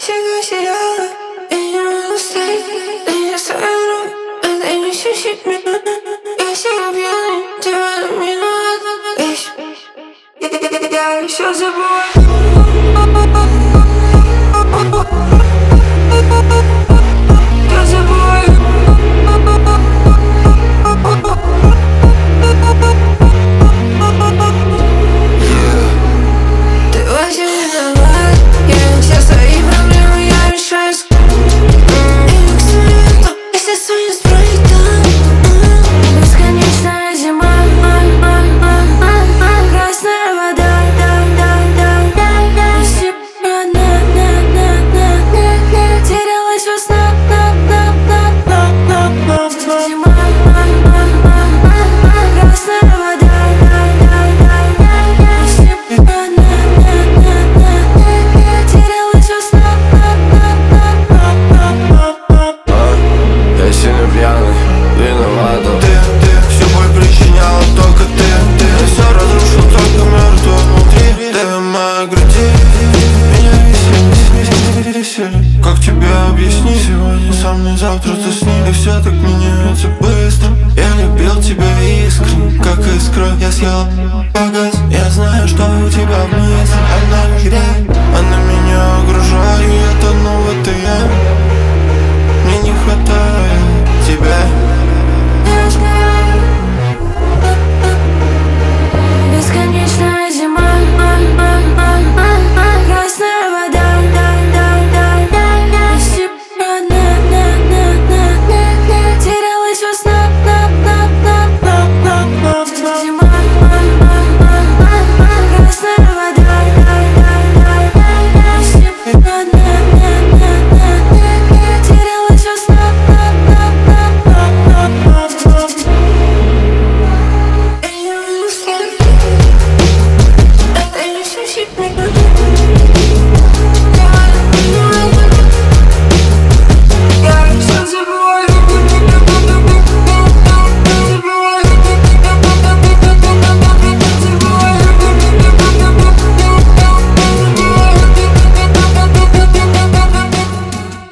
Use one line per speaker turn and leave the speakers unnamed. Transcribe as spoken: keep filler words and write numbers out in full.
Всегда сияла, и не могу стоять. Ты не оставила, это не щищет меня. Я всегда пьяный, тебя заминаю. Я все забываю. Я забываю. Ты вообще не виноват. Я все свои проблемы я решаю. Если свою строить там бесконечная зима, красная вода, терялась во снах. Зима, красная вода, терялась во снах.
Я сильно пьяный, виновата. Ты, ты, всю боль причиняла только ты. Ты все разрушил только мертвый внутри. Ты в моей груди, меня веселье, веселье. Как тебе объяснить? Сегодня со мной, завтра ты с ним. И все так меняется быстро. Я любил тебя искренне, как искра. Я съел погас. Я знаю, что у тебя в мысли одна лишь грязь.